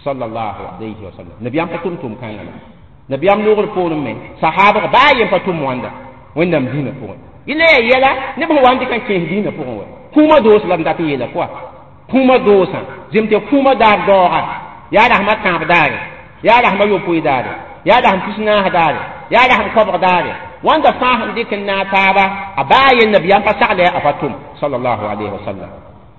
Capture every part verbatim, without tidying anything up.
sallallahu alayhi wa sallam nabiyam patum tum kanga nabiyam nugul porum me sahaba ba yem patum wanda wendam dina pour ile yela ne ba wandi kan ke dina pour wa kuma dos lam da yela quoi kuma dosa jemte kuma dar dora ya rahmat kan badare ya rahmat yo puidare ya rahmat tisna hadare ya rahmat qabr dare wanda faham dikin na taba abayen nabiyam pa sale afatum sallallahu alayhi wa sallam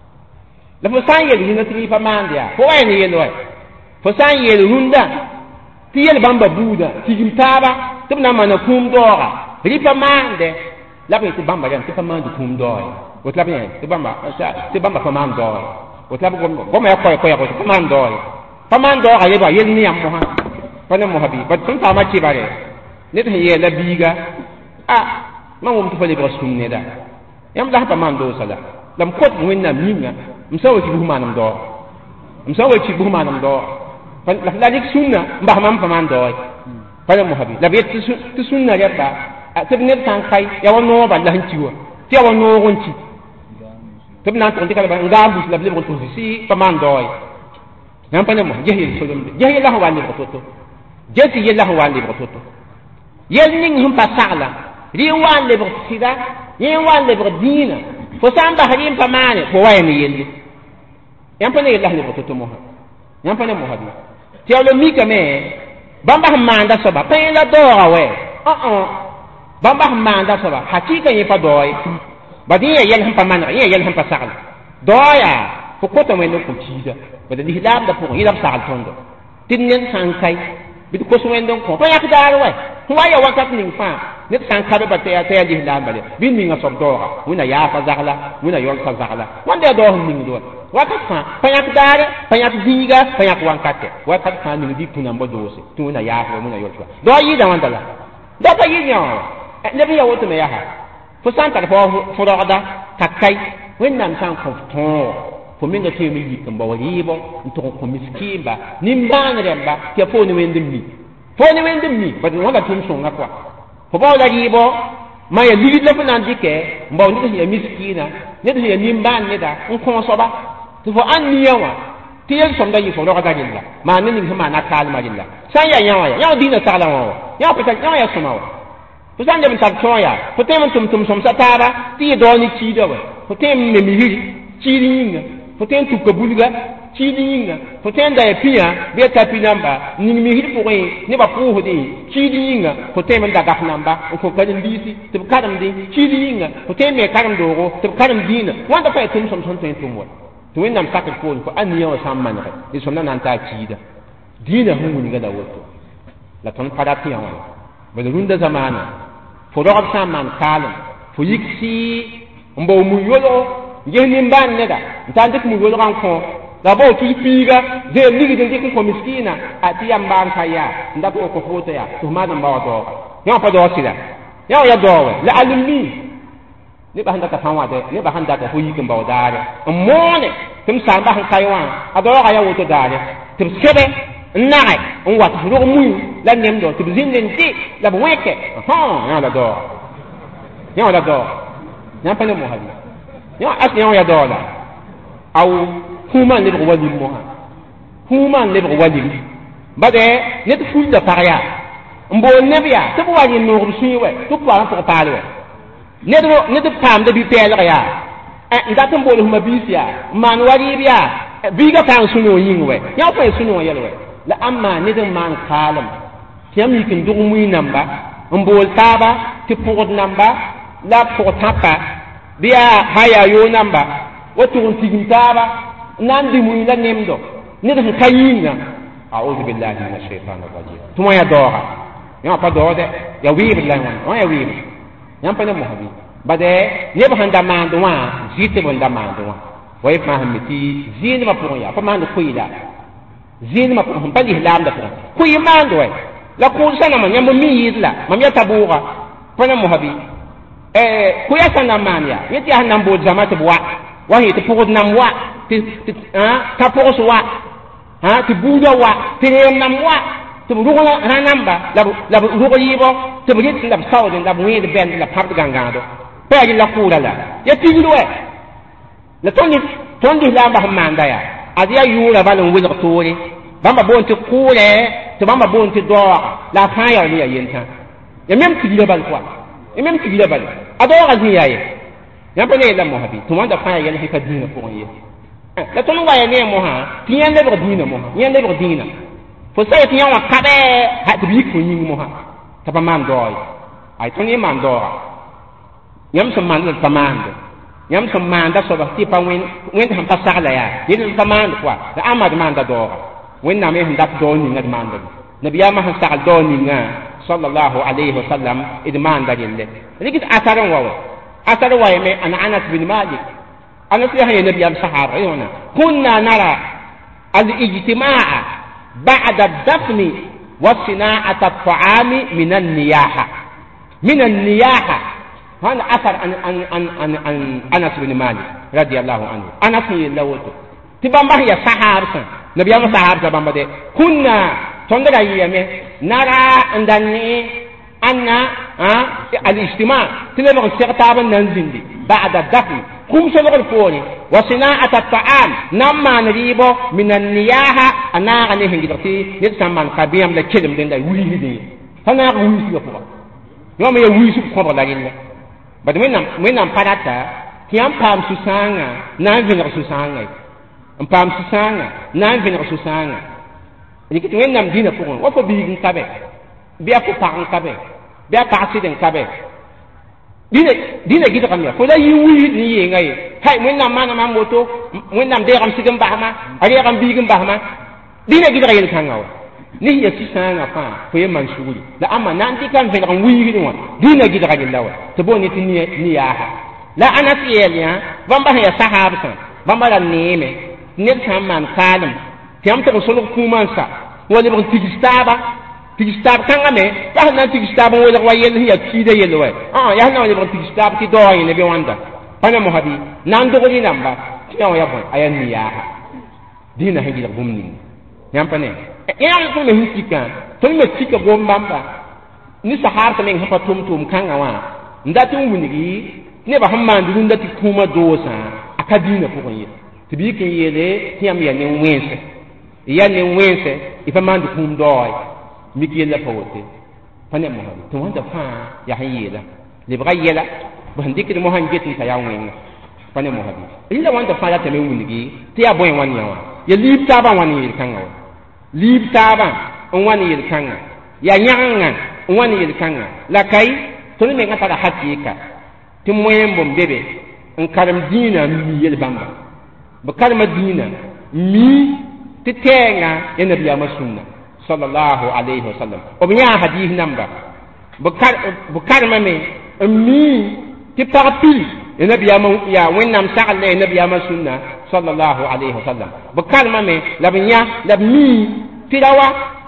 la fo san yel hina tri fa mandia fo ay ni yel way fo san yel runda ti yel bamba buda ti gimtaba tibna mana kum dora ri fa mande la be ti bamba yan ti fa mande kum dora wot la be ti bamba ti bamba fa mande dora wot la gom gom ya koy koy ko fa mande dora fa mande dora yel ba yel ni am mo ha fa ne mo habi ba tun ta ma ci bare ne te yel la biga ah ma mo ti fa le ba sunne da yam la fa mande do sala lam kot winna minga msawo ci buhmanam do msawo ci buhmanam do la la dik sunna mbah mam faman do fa mo habi la bet ci sunna reba tibne tan kay ya wono ba la hanciwa ti ya wono wonci tibna to ndikala ba ngambus la ble ko si faman do nam pa ne mo jehi solum jehi la wali ko to jeti yella wali ko to yel ning hum pa sala ri wali ko sida yin wali ko dina fo samba harim pa mane ko wayni yelli yam pa ne yella ne ko to mo yam pa ne mo habi ti awlo mi kame bamba manda soba pa la dora we ah ah bamba manda soba hakika yi pa doy badi yel hum pa mane yel hum pa sala doya fo ko to men ko tida bada ni lam da pour yilab sal tondo tinen sankai bit ko so wendon ko pa yak dar we waya wakat ning fa net sankai ba te te di lam bale bin mi nga sob dora wona ya fa zakla wona yol fa zakla wonde do ning do wakat fa pa yak dar pa yak diga pa yak wankate wakat fa ning di tuna mbo dose tuna ya fa wona yol fa do yi da wandala do pa yi nyaw ne bi ya woto me ya ha fo santa fo fo do da takai wennam san ko to fo minga te mi yikam ba waribo to ko miskimba nimbana remba ke fo ni wendem ni fo ni wendem ni ba wala tum so ngakwa fo ba la ribo ma ya ligi la fana dike mba ni ya miskina ne de ya nimban ne da on ko so ba to fo an ni yawa ti yel som da yi fo ro ga dilla ma ni ni ma na kal ma dilla san ya yawa ya dina sala wa ya peta ya ya so ma wa fo san jam tab choya fo tem tum tum som satara ti do ni chi do fo tem me mi hiri chi ni foten tu kabulga chidi yinga foten da yapia be tapi namba ni mi hit pour ni ba pour hodi chidi yinga foten man da gaf namba ko kadin disi to kadam di chidi yinga foten me kadam dogo to kadam dina wanda fa tum som som ten tum wa to wendam sakal ko ko aniya wa samman re ni som nan ta chida dina hu ni ga da woto la ton padati yawa ba runda zamana fo do samman kalam fo yiksi mbo mu yolo yehni mban neda ntandik mu yolo kan ko la bo tu piga de ligi de dik ko miskina ati yamban kaya ndako ko foto ya to ma dan bawa to ya pa do sila ya ya do la alimi ni ba handa ka fanwa de ni ba handa ka huyi kan bawa dare mone tum sa ba han kaywa ado ga ya woto dare tum sebe nai on wat ro mu la nem do tum zinen ti la bo weke ha ya la do ya la do ya pa ne mo habi ya asnya ya dola au huma ne ko wadi mo ha huma ne ko wadi bade ne to fuda paria mbo ne biya to ko wadi no ko suwe to ko an ko pale ne do ne to pam de bi pele ya eh ndata mbo le huma bisia man wadi biya biga kan suno yingwe ya fa suno yelwe la amma ne de man kalam tiam yikin dugu muy namba mbo taba ti pour namba la pour tapa biya haya yo namba wato tigintaba nan di muy la nemdo ne da kayinga a'udhu billahi minash shaitanir rajim tuma ya doha ya pa dode ya wi billahi wa ya wi ya pa ne mo habi bade ne ba handa mando wa jite bo ndamando wa wa fa hamiti zin ma pour ya pa mando kuila zin ma pour pa ihlam da pour kuyi mando wa la ko sana ma nyambo mi yidla mam ya tabura pa ne mo habi eh kuya sana mania yeti hanam bo zamata bwa wa hiti pour nam wa ti ha ta pour so wa ha ti buja wa ti nam wa ti rugo na namba la la rugo yibo ti bu yiti la sawde la bu yidi ben la pap gangado pa yi la kura la yeti yulwe la toni tondi la ba manda ya adiya yura balon wila tori bamba bon ti kure ti bamba bon ti do la fa ya ni ya yenta ya mem ti le bal quoi ya mem ti le bal adora ni ya ye ya pa ne la mo habi to wanda fa ya ni ka dina pour ye la to no wa ya ne mo ha ti yan le dina mo yan le dina fo sa ti yan wa ka be ha ti bi ko yin mo ha ta ba man do ai to ni man do yam so man ta man yam so man da so ba ti pa wen wen ham pa sa la ya ni ta man quoi da amad man da do wen na me ndap do ni ngad man da nabiya ma han sa do ni nga sallallahu alaihi wasallam idman da gelle ni asaran wa asar wa me ana Anas bin Malik Anas ya ya nabiya sahaba yona kunna nara al-ijtima'a ba'da ad-dafn wa sina'at at-ta'ami min an-niyaha min an-niyaha hana asar an an an an Anas bin Malik radiyallahu anhu Anas ni lawoto tibamba ya sahaba nabiya ma sahaba bamba de kunna tondara yeme nara andani anna al-ijtima' tilaba sirtaban nanzindi ba'da dafn kum salgal foni wa sina'at at-ta'am namma naribo min an-niyaha ana ne hingidati ne samman kabiyam la kelim den dai wuri hidi hana ko wuri ko ko yo me wuri su ko la gille bad men nam men nam parata kiam pam susanga na vinga susanga pam susanga na vinga susanga ni kitu men nam dina ko wa fo bi kabe biya ko pa kabe biya pa accident kabe dina dina gida kamya ko la yi wi ni yi ngai hay mun nam mana ma moto mun nam de kam sigam bahma ari kam bigam bahma dina gida yin kangaw ni ya sisanga fa ko ye man shuguri la amma nan di kan fen kan wi ni wa dina gida ka lawa to boni ti ni ni ya ha la ana tiyelia bamba ya sahaba san bamba la neme ne kan man kalam tiam to solo kumansa wala bon tigistaba tigistaba kanga me ya na tigistaba wala wa yel hiya kide yel wa ah ya na wala tigistaba ti do yin be wanda pana mo habi nan do ni namba ya ya bon ayan ni ya dina hegi la bumni nyam pane ya ko me hisika to me tika gom bamba ni sahar ta men ha tum tum kanga wa ndati wunigi ne ba hamma ndu ndati kuma dosa akadina ko yin tibi ke yele tiam ya ne wense ya ne wense ifa mandu kum doy miki la fawote pane mo habi to wanda fa ya hayela le ba yela ba ndiki mo han getin ta ya wen pane mo habi illa wanda fa ya ta me wunigi ti ya boy wan yawa ya lib ta ba wan yel kanga lib ta ba on wan yel kanga ya nyanga on wan yel kanga la kai to ne ngata da hakika ti moyen bom bebe en karam dina mi yel bamba ba kalma dina mi ti tenga ya nabiya masunna sallallahu alaihi wasallam o biya hadith namba bukar bukar mame mi ti parti ya nabiya ya wennam sa'al ya nabiya masunna sallallahu alaihi wasallam bukar mame la biya la mi ti dawa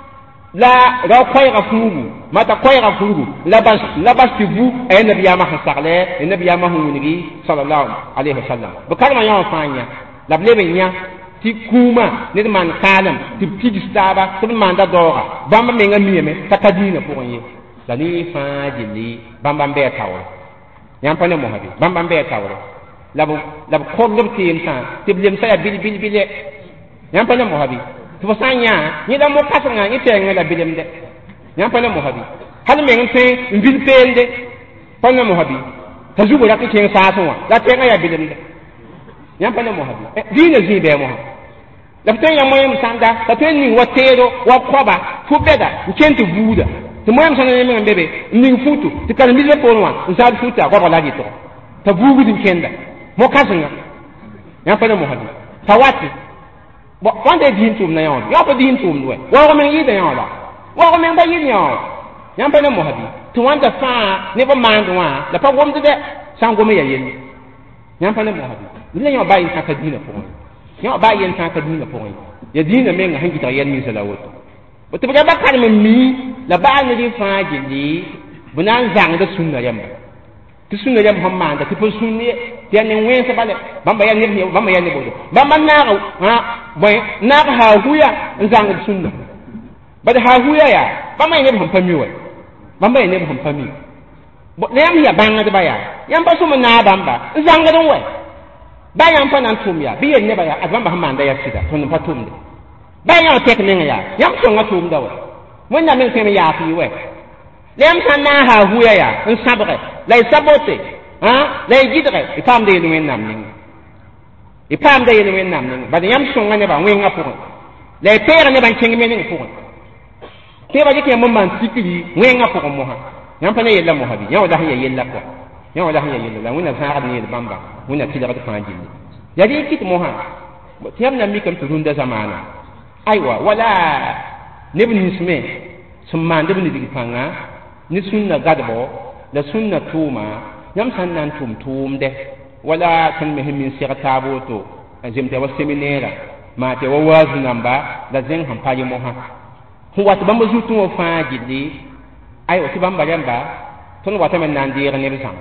la ra khoyra fugu mata khoyra fugu labas labas ti bu ay nabiya ma sa'ale ya nabiya ma hunigi sallallahu alaihi wasallam bukar ma ya fanya la blebe nya ti kuma ne man kalam ti pigistaba ti man da dora bamba me ngami me takadina pour yi la ni fa jili bamba be tawo yam pa ne mo habi bamba be tawo la bu la bu ko ngam ti insa ti blem sa bil bil bil yam pa ne mo habi to sanya ni da mo kasanga ni te ngala bilem de yam pa ne mo habi hal me ngam bil pende pa ne mo habi ta jubo ya ke sa so la te ngaya bilem de yam pa ne mo habi dina zi be mo la tan ya moyem sanda ta tan ni watero wa kwaba fu beda nkenti buda to moyem sanda ne men bebe ni futu ti kan mi le ponwa nsa futa ko la dito ta bugu din kenda mo kasanga yam pa ne mo habi tawati bo wande din tum na yon ya pa din tum we wa ko men yi de yon la wa ko men ba yi yon yam pa ne mo habi to wanda fa ne ba mandwa la pa wom de sango me ya yen yam pa ne mo habi ni le yon ba yin ka dina pour yo ba yen ta ka dina pour ya dina men hangi ta yen min sala woto woto ba ba kan mi la ba ni di fa jindi bunan zang da sunna yam ti sunna yam hamma da ti po sunni ya ne wen sa bale bamba ya ne bamba ya ne bodo bamba na ha boy na ha huya zang da sunna ba da ha huya ya bamba ne ham fami wa bamba ne ham fami bo ne yam ya banga da ba ya yam ba so na bamba zang da wa bayan fa nan tum ya biye ne baya azamba hamanda ya sida ton pa tum de ba ya tek ne ya yam songa tum da wa wanda min tem ya fi we lem san na ha hu ya ya en sabre la sabote ha la gidre e pam de wen nam ni e pam de wen nam ni ba yam songa ne ba wen nga pour la pere ne ban kengi men ni pour ke ba ke mon man sikiri wen nga pour mo ha yam pa ne yella mo ha bi ya da ya yella ko ya da ya yella la wona sa ne bamba wona ti da ka fa jindi ya di kit mo ha tiyam na mi kam to runda zamana aywa wala nebni nisme summan debni digi panga ni sunna gadbo la sunna tuma yam san nan tum tum de wala tan mehimin sira taboto azim te waseminera ma te wawazu namba la zen ham paye mo ha huwa to bamba zutu wo fa jiddi aywa ti bamba yamba ton wata men nan dire ne bisam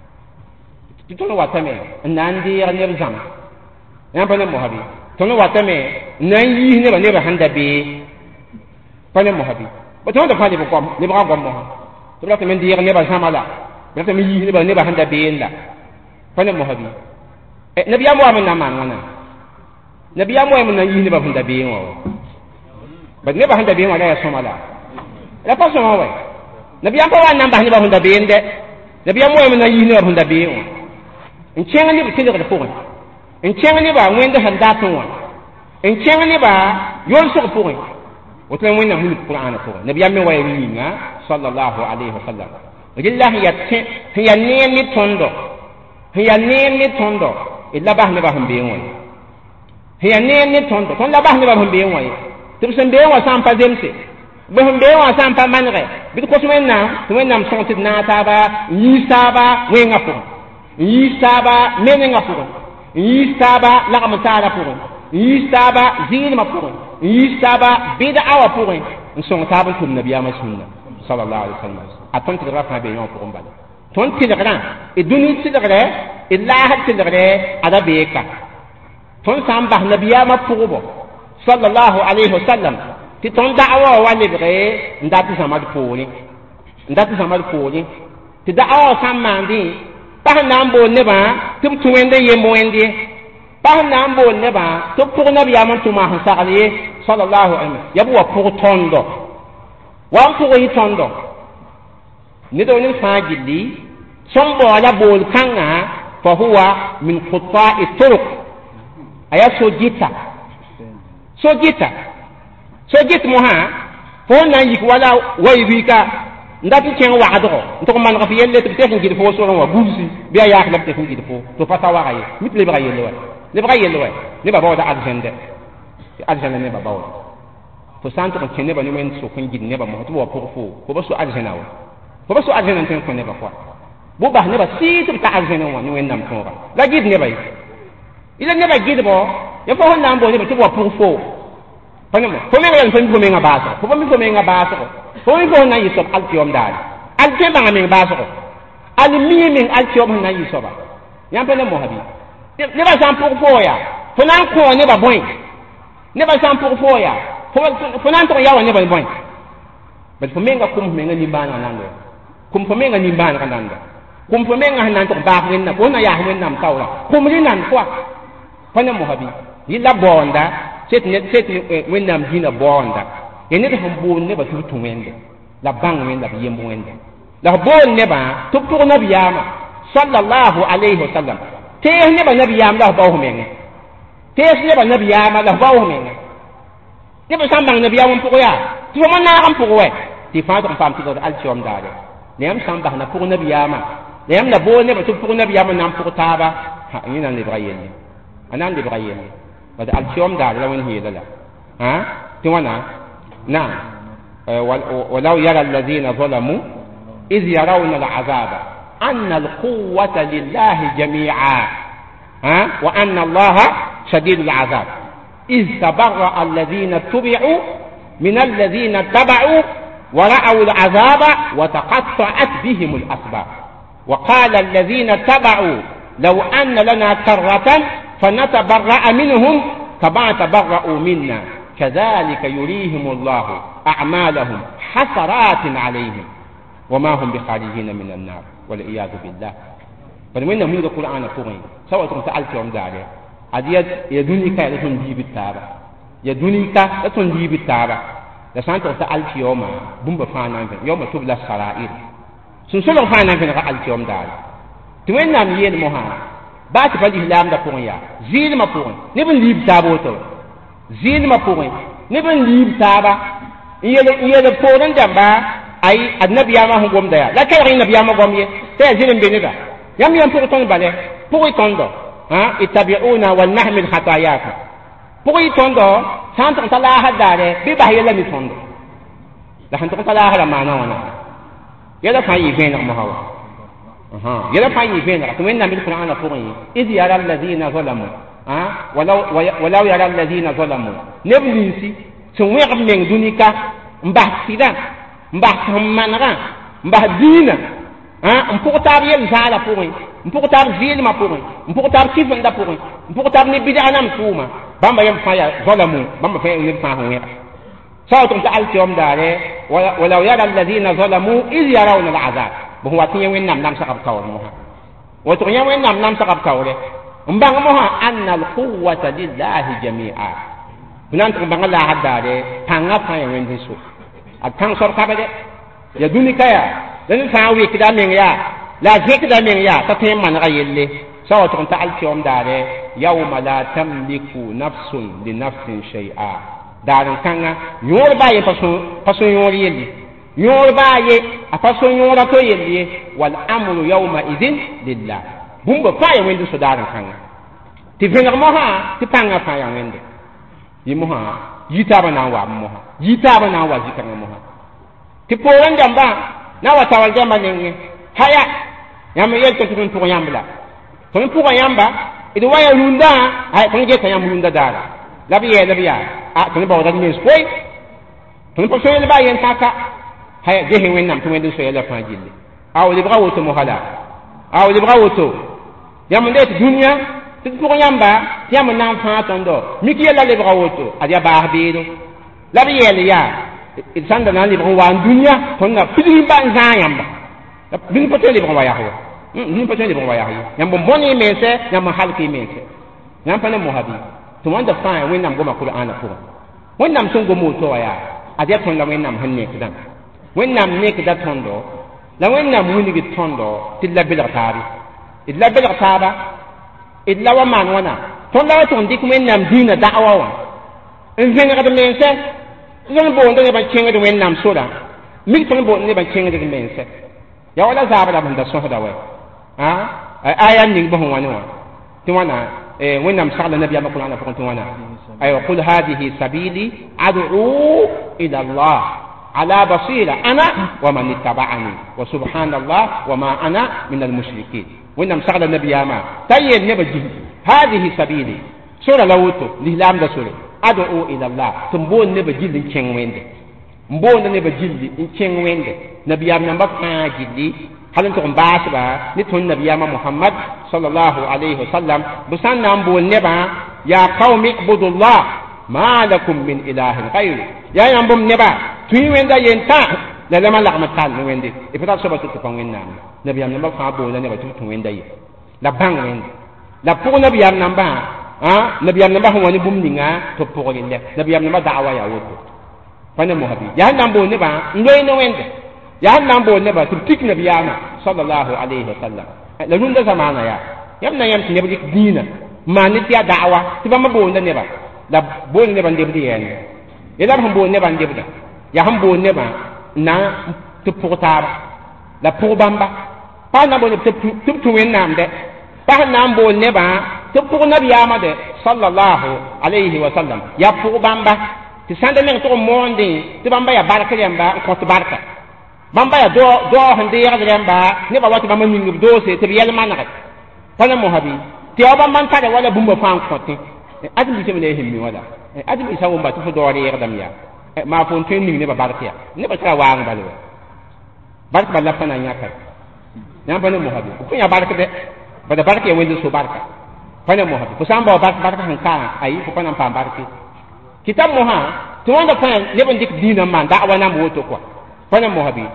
ti ton wata men nan dire ne bisam yam pa ne mo habi ton wata men nan yi ne ba ne ba handa be pa ne mo habi ba ton da fa ne ko ne ba ko mo ha to la men dire ne ba samala ba ta mi yi ne ba ne ba handa be nda pa ne mo habi e nabiya mo amen na man wana nabiya mo amen na yi ne ba handa be wo ba ne ba handa be wala ya samala la pa so wa nabiya pa wa nan ba ne ba handa be nde nabiya mo amen na yi ne ba handa be wo in chenga ni bi tele ko ko in chenga ni ba ngwende handa ton wa in chenga ni ba yon so ko ko woto en wonna mun qur'ana ko nabiya me way ni nga sallallahu alaihi wasallam wajillahi yatte ya ne ni tondo ya ne ni tondo illa bah ne ba hambe won ya ne ni tondo ton la bah ne ba hambe won tibsen be wa sam pa demse be hambe wa sam pa manre bi ko sumen na sumen nam sontit na ta ba yi saba we nga ko yi saba mene nga ko yi saba la kam taala ko yi saba zin ma ko yi saba bid'a wa pour en son table pour nabiya ma sunna sallallahu alaihi wasallam aton ti rafa be yon pour mbal ton ti dara e duni ti dara e la hat ti dara ada be ka ton sam bah nabiya ma pour bo sallallahu alaihi wasallam ti ton da'wa wa le bre ndati sama de poli ndati sama de poli ti da'wa sam mandi pa nambo ne ba tum tuwende yemo ende pa nambo ne ba to pour nabiya ma tuma han sakali sallallahu alaihi wasallam yabu wa pour tondo wa pour yi tondo ni do ni fajili sombo ala bol kanga fa huwa min quta'i turuq aya so jita so jita so jit mo ha fo na yik wala way wi ka ndati ken wa ado to man ga fi yelle te te ngi fo so wa bulsi bi ya khla te ngi fo to fata wa gaye mit le ba yelle wa le ba yelle wa ne ba ba da arjende arjana ne ba ba wa fo santo ko ken ne ba ni men so kun gid ne ba mo to wa pour fo ko ba so arjana wa ko ba so arjana ten ko ne ba kwa bo ba ne ba si to ta arjana wa ni wen nam ko ba la gid ne ba yi ila ne ba gid bo ya fo hon nam bo ne ba to wa pour fo fo me ga fen fo me nga ba so fo me fo me nga ba so fo me fo na yi so al tiom dal al ke ba me ba so al mi min al tiom na yi so ba yam pe ne mo habi ne ba sam pour fo ya fo nan ko ne ba boy ne ba sam pour fo ya fo fo nan to ya wa ne ba boy ba fo me nga kum me nga ni ba na nan do kum fo me nga ni ba na nan do kum fo me nga nan to ba wen na ko na ya wen nam tawla kum ni nan kwa fo ne mo habi yi la bonda set ne set wen nam dina bonda ene de hom bon ne ba tu tu wende la bang wen la yem wende la bon ne ba tu pour nabiyama sallallahu alaihi wasallam te ne ba nabiyama la ba ho men te ne ba nabiyama la ba ho men ne ba sam bang nabiyama pour ya tu mo na ram pour we ti fa to pam ti do al tiom dale ne am sam bah na pour nabiyama ne am na bon ne ba tu pour nabiyama nam pour taba ha ni nan le brayel anan le brayel ba al tiom dale la won hi la ha ti wana نعم ولو يرى الذين ظلموا إذ يرون العذاب أن القوة لله جميعا ها وأن الله شديد العذاب إذ تبرأ الذين اتبعوا من الذين اتبعوا ورأوا العذاب وتقطعت بهم الأسباب وقال الذين اتبعوا لو أن لنا كرة فنتبرأ منهم كما تبرأوا منا كذلك يريهم الله أعمالهم حسرات عليهم وما هم بخارجين من النار والعياذ بالله فمن من القرآن فوقين سواء تسألت يوم ذلك أديت يدوني كائن دي بالتابة ya dunika la ton libi taba la santo ta alkiyoma bumba fana ben yoma tubla sarair sun solo fana ben ga alkiyom dal to wen nam yel mo ha ba ti fadi lam da pour ya zil ma pour ni ben lib taba to zil ma pour ni ben lib taba yele yele pour dan jamba ay annabiya ma hum da ya la kay rin nabiya ma gom ye te zilin benida yam yam pour ton bale pour itondo ha ittabi'una wal nahmil khatayaka pour itondo sant ta la hadare bi ba yela mi tondo la han ta la hala mana wana yela fa yi ben ma hawa aha yela fa yi ben ra to men na bil qur'ana pour yi id yara alladhina zalamu ha walau walau yara alladhina zalamu neblisi sun wer men dunika mba sida mba manra mba dina ha on pour tab yel zala pour yi pour tab zil ma pour yi pour tab kifan da pour yi pour tab ni bidanam tuma bamba yam faya zalamu bamba faya ni fa ho ya sawtum ta alkiyom dare wala yara alladhina zalamu iz yarawna al'azab bo wa tin wen nam nam sakab tawr mo ha wa to yen wen nam nam sakab tawre mbang mo ha anna al-quwwata lillahi jami'a bunan to mbang la hadare tanga faya wen disu at tang sor ka de ya dunika ya dan fa wi kida men ya la zikda men ya ta tem man ga yelle sawtum ta alkiyom dare yawma la tamliku nafsun li nafsin shay'a darin kanga yor baye paso paso yor yeli yor baye a paso yor to yeli wal amru yawma idhin lillah bumba faye wende so darin kanga ti venga mo ha ti panga faye wende yi mo ha yita bana wa mo ha yita bana wa zikanga mo ha ti poran jamba na wa tawal jamba ne haya yam yel to tun to yambla to pour yamba ido waya lunda ay ko je kayam lunda dara labiye labiya a to ba wadani mes koy to ko so yele ba yen kaka hay je hen wennam to wende so yele fa jilli aw li brawo to mo hala aw li brawo to yam ndet dunya to pour yamba yam nan fa tondo miki yela li brawo to adia ba beedo labiye le ya sanda nan li brawo wan dunya to na pidi ban za yamba bin ko tele brawo ya ho ni pa tele brawo ya ho yam bon boni mense yam halki mense yam pa na mo habi to wanda fa wen nam go ma qur'ana ko wen nam sun go mo to ya adia ton la wen nam hanne kidan wen nam ne kidan tondo la wen nam wuni gi tondo tilla bil tabi illa bil taba illa wa man wana ton la ton dik wen nam dina da'wa wa en venga de mense yon bo ndo ba chenga de wen nam soda mi ton bo ne ba chenga de mense ya wala zabala banda so da wa ha ayan ning bo wani wa ti wana وين مسألة النبي ما قلنا فقط وانا أيوة قل هذه سبيلي أدعو إلى الله على بصيرة أنا ومن اتبعني وسبحان الله وما أنا من المشركين وين مسألة النبي ما تيجي نبجي هذه سبيلي سورة لوتو لهلام ده سورة أدعو إلى الله تنبون نبجي لكين وين مبون نبجي لكين وين نبي ما بقى جدي هل انتم باسبا نتون نبي محمد صلى الله عليه وسلم بسان نامبو النبا يا قوم اعبدوا الله ما لكم من اله غيره يا يامبم نبا توي ويندا ينتا لا لما لقمت قال ويندي افتا سبا تكون وين نام نبي نامبا فابو نبا تكون ويندا لا بان وين لا بو نبي نامبا ها نبي نامبا هو ني بوم نيغا تو بوغ لي نبي نامبا دعوا يا وتو فانا محبي يا نامبو نبا نوي نو ويندا ya nan bo ne ba tik nabiyama sallallahu alaihi wasallam la runda zamana ya yam na yam ne bi dina ma ni tiya da'wa ti ba ma bo ne ba la bo ne ba ndem di yen ya la bo ne ba ndem da ya ham bo ne ba na tu portar la pour bamba pa na bo ne tu tu wen nam de pa na bo ne ba tu pour nabiyama de sallallahu alaihi wasallam ya pour bamba ti sande ne to monde ti bamba ya baraka yamba ko to baraka bamba ya do do hande ya gamba ne ba wati bamba mingi do se te yel manaka pana mo habi ti oba man tade wala bumba fan kote adi bi semene himmi wala adi bi sawo mbatu do re ya dam ya ma fon ten ni ne ba barkiya ne ba tra waang balo barka balla pana nyaka nyam pana mo habi ko nya barka de ba da barka wende so barka pana mo habi ko samba barka barka han ka ayi ko pana pam barki kitab mo ha to wanda pana ne ban dik dina man da wana mo to ko pana mo habi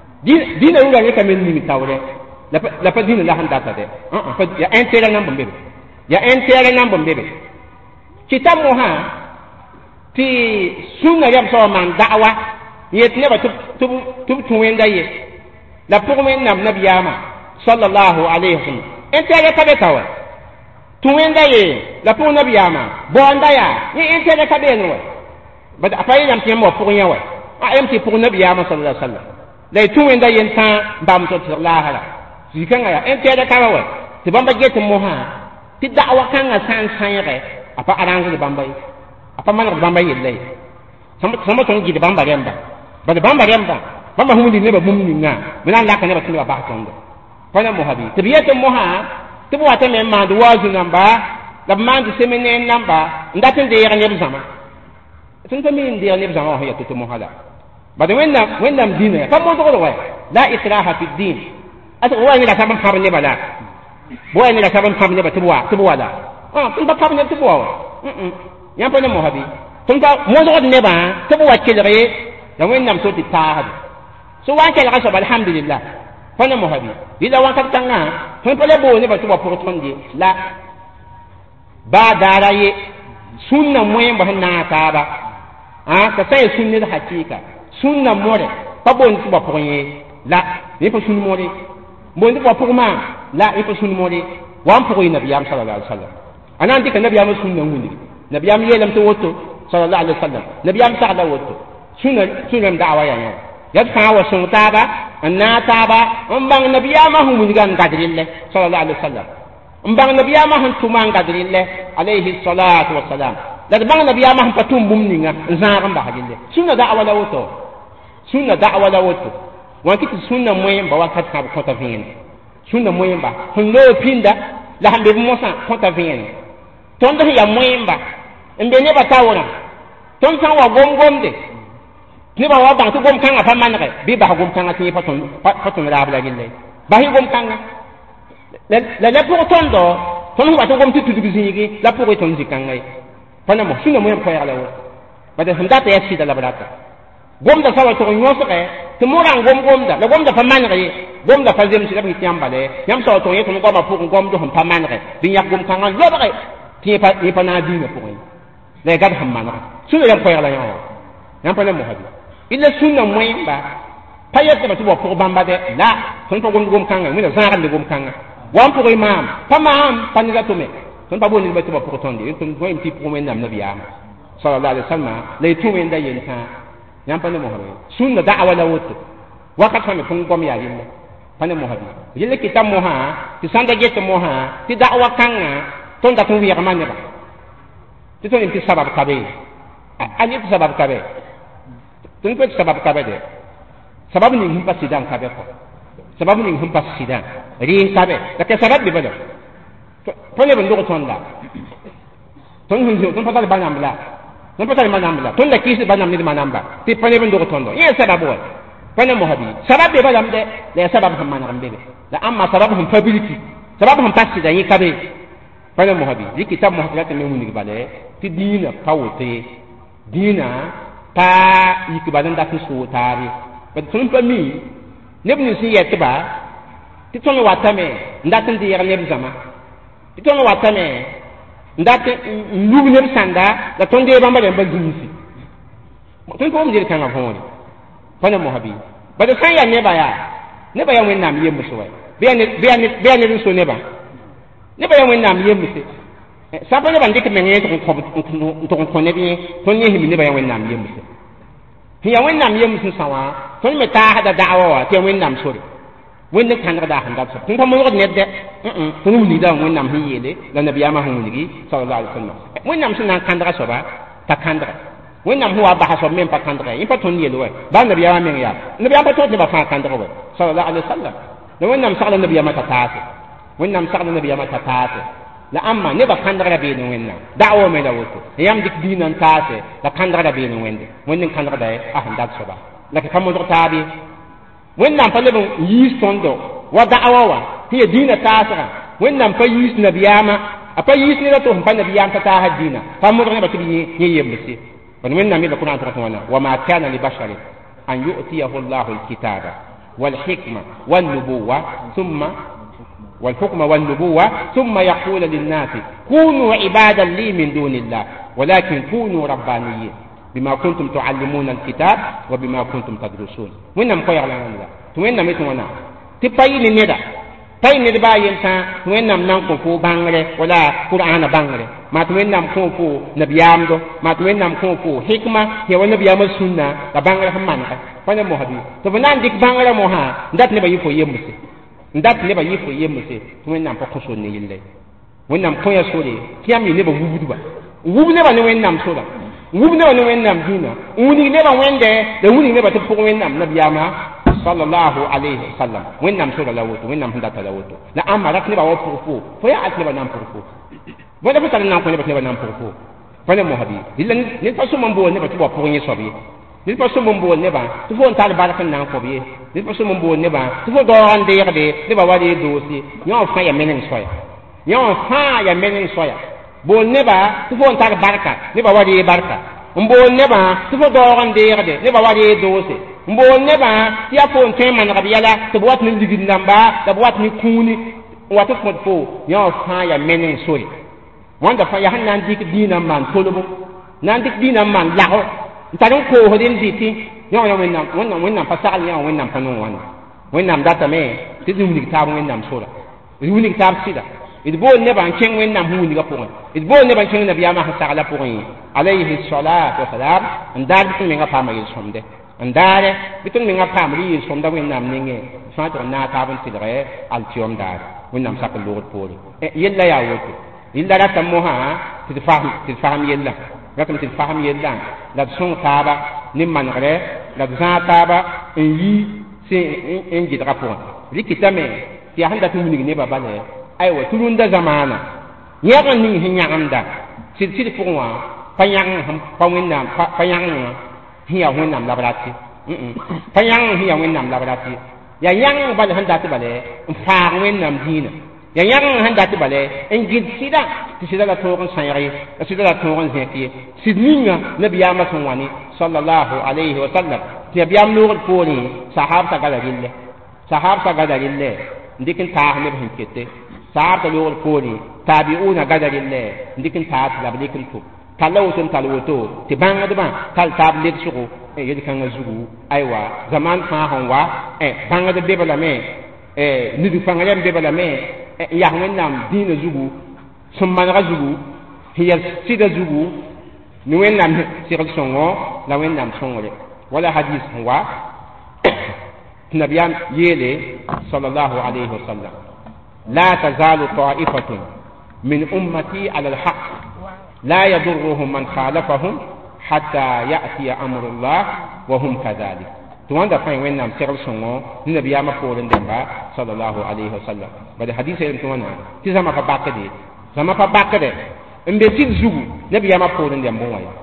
dina ruga ne kamen ni tawre la la pa dina la han data de ah ya intérêt nam bombe ya intérêt nam bombe kitab mo ha ti sunna yam so man da'wa yet ne ba tub tub tub tuwenda ye la pour men nam nabiyama sallallahu alayhi wasallam entere ka be tawa tuwenda ye la pour nabiyama bonda ya ni entere ka be no ba da fayi yam tiyam mo pour yewa a yam ti pour nabiyama sallallahu alayhi wasallam la tuwenda yen tan bam to sallallahu alayhi zikanga ya entere ka wa ti bamba get mo ha ti da'wa kan ga san san yare apa aranga de bamba apa man bamba yelle sama sama ton gi de bamba remba ba de bamba remba bamba humundi ne ba mumni nga mina la kan ne ba tun ba tondo fana mo habi tibiyatu mo ha tibu wata me ma do wazu namba la man de semene namba ndatin de yare ne zama tun to min de ne zama ho ya to mo hala ba de wenna wenna dina fa mo to ko wa la ikraha fi din ata wa ni la saban fa ne bala bo ni la saban fa ne ba tibu wa tibu wala ah tun ba fa ne tibu wa mm yam pa ne mo habi tun ka mo do ne ba tibu wa kelere la wenna so ti ta so wa ke la so alhamdulillah fana mo habi ila wa kat tanga fon pele bo ne ba to pour tonde la ba dara ye sunna moyen ba na ta ba ah ka sai sunni da hakika sunna more pa bo ni ba pour ye la ni pa sunni more bo ni ba pour ma la ni pa sunni more wa pour ye nabiyam sallallahu alaihi wasallam anan dika nabiyam sunna ngundi nabiyam yelam to woto sallallahu alaihi wasallam nabiyam sa'ala woto sunna sunna da'wa ya ne yad fa wa sun taba anna taba umbang nabiyama hu mun gan gadrille sallallahu alaihi wasallam umbang nabiyama hu tuman gadrille alaihi salatu wassalam da bang nabiyama hu patum bumninga zaram ba hadille sunna da'wa la woto sunna da'wa la woto wa kiti sunna moyen ba wakat ka ko ta vien sunna moyen ba hundo pinda la hambe mosa ko ta vien tondo ya moyen ba mbe ne ba tawona ton san wa gom gom de ni ba wa bang to gom kanga pa manre bi ba gom kanga ti paton paton la bla gille ba hi gom kanga la la pour tondo ton wa to gom ti tudu zigi la pour ton zikanga pana mo sunu mo yam ko yala wo ba de handa ta yasi da la baraka gom da sawa to nyoso ke to mo ran gom gom da la gom da pa manre gom da fa zem si la bi tiamba le yam so to yeto ko ba pour gom do pa manre bi yak gom kanga lo ba ti pa ni pa na di ne pour le gad ham manre sunu yam ko yala yawo yam pana mo habi illa sunna moyen ba payet ba tubo pour bamba de la son to gom gom kanga mi na zaran de gom kanga wam pour imam pa mam pan ga to me son pa boni ba tubo pour tonde ton ko imti pour men nam nabiyam sallallahu alaihi wasallam le tu men da yen ta yam pa ne mo habi sunna da'wa la woto wakat fa me fun gom ya yin pa ne mo habi yele kitam mo ha ti sanda get mo ha ti da'wa kanga ton da tun wi ramane ba ti ton imti sabab kabe ani sabab kabe tun ko sabab ka bade sabab ni hum pasidan ka be ko sabab ni hum pasidan ri ka be da ke sabab bi bada to ne ban do ton da ton hun jo ton pa dal banam la ton pa dal banam la ton da kisi banam ni manam ba ti pa ne ban do ton do ye sabab wa pa ne mo habi sabab be badam de le sabab hum manam be la amma sabab hum fability sabab hum pasidan yi ka be pa ne mo habi yi kitab mo hakati me mun ni bale ti dina pawote dina pa yikibadan da fi so tare ba tun pa mi nebu ni si yete ba ti ton watame ndatin di yarne bizama ti ton watame ndate lubu ne sanda da ton de bamba de bagumisi ton ko mjiri kan afoni pana mo habi ba da san ya ne ba ya ne ba ya wen nam yemu so wai be ne be ne be ne so ne ba ne ba ya wen nam yemu se sapa ne bande ke menye to ko to ko ne bi to ne himi ne ba ya wen nam yemu se hiya wen nam yemu se sawa to me ta hada da'awa wa te wen nam sori wen ne kan ga da handa so kun ko mo ne de mm to ni ni da wen nam hi yele la nabiyama hu ni sallallahu alaihi wasallam wen nam sun kan da so ba ta kan da wen nam huwa ba so men pa kan da in pa to ni yele wa ba nabiyama men ya nabiyama to ne ba fa kan da wa sallallahu alaihi wasallam da wen nam sa nabiyama ta ta wen nam sa nabiyama ta ta la amma ne ba kandara be no wenna da'wa me la woto yam dik dinan taase la kandara be no wende wenden kandara da ah ndak soba la ka kamo tabi wenna pa le bon yis tondo wa da'wa wa hiya dina taasara wenna pa yis nabiyama apa yis ni la to pa nabiyama ta ta dina pa mo ne ba tibi ni yembisi wan wenna mi la kuna ta wana wa ma kana li basharin an yu'tiyahu Allahu al-kitaba wal hikma wan nubuwwa thumma والحكم والنبوة ثم يقول للناس كونوا عبادا لي من دون الله ولكن كونوا ربانيين bima kuntum tuallimuna alkitab wa bima kuntum tadrusun wẽnnaam ko yagla nanda tɩ wẽnnaam tɩ wãna tɩ pa yɩ ne neda pa yɩ ned baa yel tã tɩ wẽnnaam na n kõ fo bãngre wala qur'ana bãngre maa tɩ wẽnnaam kõ fo nabiyaamdo maa tɩ wẽnnaam kõ fo hikma ya wa nabiyaamã sũnna la bãngre sẽn manega pa ne mosdɩ tɩ f na n dɩk bãngrã mosã n dat nebã yɩ fo yembse n dat nebã yɩ fo yembse tɩ wẽnnaam pa kõ sor ne yelle wẽnnaam kõ ya sore tɩ yãmb yɩ nebã wubdba wub nebã ne wẽnnaam sora wub nebã ne wẽnnaam dĩinã n wilg nebã wẽnde la wilg nebã tɩ pʋg wẽnnaam nabiyaamã sallallahu alayhi wa sallam wẽnnaam sora la woto wẽnnaam sẽn data la woto la ãmba rat nebã wa pʋg fo fo yaa at nebã na n pʋg fo bõe fo tar n na n kõ nebã tɩ nebã na n pʋg fo pa ne mosdɩ rɩla ned pa sõm n bool nebã tɩ ba pʋg yẽ soab ye ned pa sõm n bool nebã tɩ fo n tar bark n na n kõb ye ned pa sõm n bool nebã tɩ fo daoog n deegde nebã wa ree doose yã fãa ya meneng soya yã fãa ya meneng soya bool nebã tɩ fo n tar barka nebã wa ree barka n bool nebã tɩ fo daoog n deegde nebã wa ree doose n bool nebã tɩ yaa fo n tõe n manegb yɛla tɩ b wat ne ligd namba la b wat ne kũuni n wat n kõt fo yã fãa ya meneng sore wãnda fãa yaa sẽn na n dɩk dĩinã n maan tolbo na n dɩk dĩinã n maan lago n tar n koosd n dɩ tɩ yã wã wẽnnaam wẽnnaam pa sagl yã wẽnnaam pa nong wãnda wẽnnaam datame tɩ d wilg taab wẽnnaam sora d wilg taab sɩda d bool nebã n kẽng wẽnnaam sẽn wilgã pʋgẽ d bool nebã n kẽng nabiyaamã sẽn saglã pʋgẽ alayhi salatu wasalam n daar bɩ tɩ mengã paama yel-sõmde n daare bɩ tɩ mengã paam rɩ yel-sõmda wẽnnaam nengẽ fãa tɩg n naag taab n tɩlgɛ altɩɔm daare wẽnnaam sak n loogd poore yella yaa woto yella rata mosã tɩ d fasem yella ratame tɩ d fasem yella la d sõng taaba ne manegre la d zãag taaba n yi n gɩdgã pʋgẽ rɩkɩtame tɩ yaa sẽn dat n wilg nebã bale aywa tɩ rũndã zamaana yãg n ning sẽn yãgemda sɩd-sɩd pʋgẽ wã pa yãgem pa wẽnnaam pa yãgemã sẽn yaa wẽnnaam la b ratɩ pa yãgem sẽn yaa wẽnnaam la b ratɩ yaa yãgem bale sẽn dat bale n faag wẽnnaam dĩinã yaa yãgem sẽn dat bale n gɩd sɩda tɩ sɩda la tõog n sãyg ye la sɩda la tõog n zẽk ye sɩd ninga nabiyaamã sẽn wa ne sallallahu alayhi wa sallam tɩ nabiyaam loogd poorẽ sahabta gala rɩlle sahabta gala rɩlle n dɩk n taas neb sẽn kete sahabta loogd poorẽ tabi'una gala rɩlle n dɩk n taas la b dɩk n tʋm talla woto n tall woto tɩ bãngdbã tall taab ledsgo yel-kãngã zugu aywa zaman fãa sẽn wa bãngd be lame nudg fãng rẽm be lame n yas wẽnnaam dĩinã zugu sẽn manegã zugu sẽn ya sɩda zugu ne wẽnnaam segl sõngo la wẽnnaam sõngre wala hadis sẽn wa tɩ nabiyaam yeele sallallahu alayhi wa sallam la tazalu ta'ifatun min ummati ala alhaq لا يضرهم من خالفهم حتى يأتي أمر الله وهم كذلك تواندا فاين وين نام سيرل سونغو النبي ما فولن دمبا صلى الله عليه وسلم بعد حديث يم توانا تي زما فا باكدي زما فا باكدي ان بي تيل زوغو النبي ما فولن دم بو واي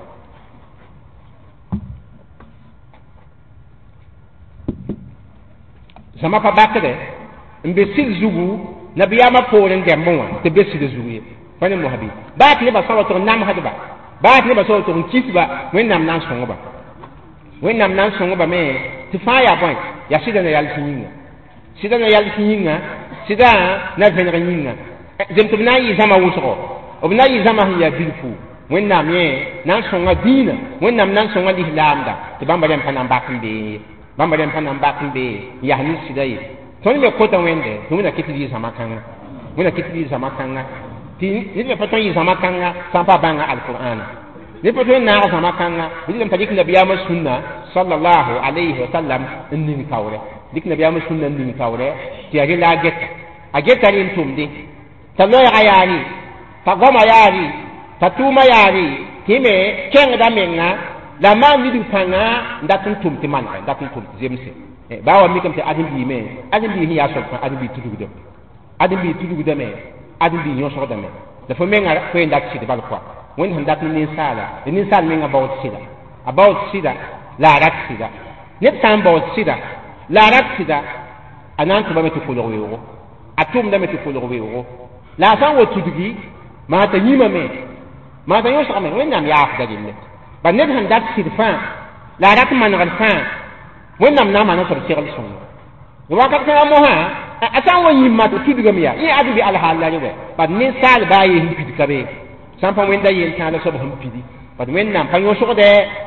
زما فا باكدي ان بي تيل زوغو النبي ما فولن دم بو واي تي بي سيل زوغو fane mohabi baat ne ba sawa to nam hadba baat ne ba sawa to kisba wen nam nan songo ba wen nam nan songo ba me ti fa ya point ya sida na yal tinga sida na yal tinga sida na venre ninga dem to na yi zama wuso obna yi zama ya bilfu wen nam ye nan songo dina wen nam nan songo lihlamda ti bamba dem panam bakumbe bamba dem panam bakumbe ya ni sida yi to ne ko to wende to na kitidi zama kanga wena kitidi zama kanga ti ni le paton yi zama kanga sampa banga alquran ni paton na zama kanga ni le padik nabiyama sunna sallallahu alayhi wa sallam nin kawre dik nabiyama sunna nin kawre ti ari la get a get ari tumdi ta lo ya yani ta goma yari ta tuma yari ti me keng da menga la ma mi du panga ndatun tum ti man ndatun tum zemse e ba wa mi kam te adin bi me adin bi ya so adin bi tudu dem adin bi tudu dem me adin bi nyo so dame da fo menga ko en dak sida bal kwa won han dak ni sala ni sala menga about sida about sida la rak sida net tan about sida la rak sida anan to ba metu ko lo yo atum da metu ko lo yo la san wo tudugi ma ta yima me ma ta yo sa me won nam ya afda dille ba net han dak sida fa la rak man gal fa won nam na ma na so sigal so wakat ka mo ha asan wa yimma to tudugam ya yi adu bi alhalla ni we bad ni sal bayi hin pidi kabe sampa wenda yen tala so bam pidi bad wen nam pa yo so de